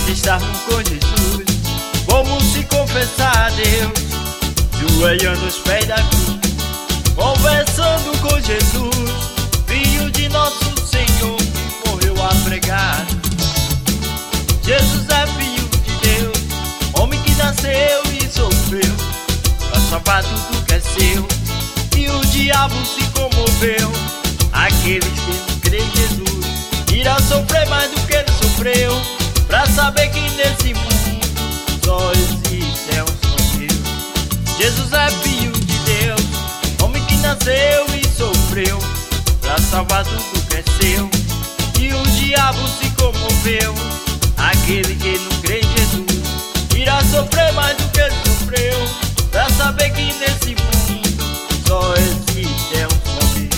gente estarmos com Jesus, vamos se confessar a Deus, joelhando aos pés da cruz, conversando com Jesus, Filho de nosso Senhor, que morreu a pregar. Jesus é Filho de Deus, homem que nasceu e sofreu, pra salvar tudo que é seu, e o diabo se comoveu. Aqueles que não creem em Jesus irá sofrer mais do que ele sofreu, pra saber que nesse mundo só existe um só Deus. Jesus é Filho de Deus, homem que nasceu e sofreu, pra salvar tudo que é seu, e o diabo se comoveu. Aquele que não crê em Jesus irá sofrer mais do que ele sofreu, pra saber que nesse mundo só existe um só Deus.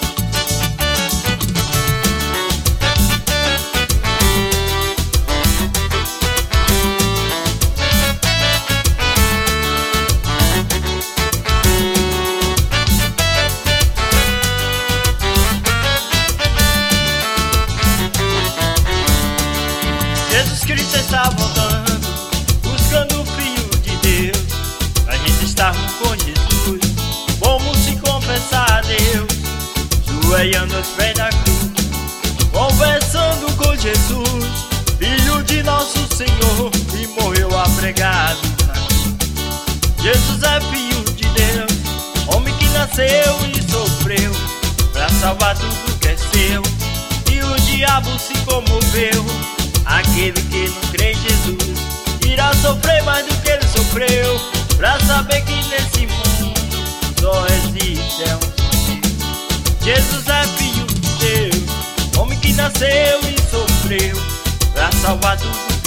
Jesus Cristo está voltando, buscando o Filho de Deus, pra gente estarmos com Jesus, vamos se confessar a Deus, joelhando aos pés da cruz, conversando com Jesus, Filho de nosso Senhor, que morreu apregado na cruz. Jesus é Filho de Deus, homem que nasceu e sofreu, pra salvar tudo que é seu, e o diabo se comoveu. Aquele que não crê em Jesus irá sofrer mais do que ele sofreu, pra saber que nesse mundo só existe um só Deus. Jesus é Filho de Deus, homem que nasceu e sofreu, pra salvar tudo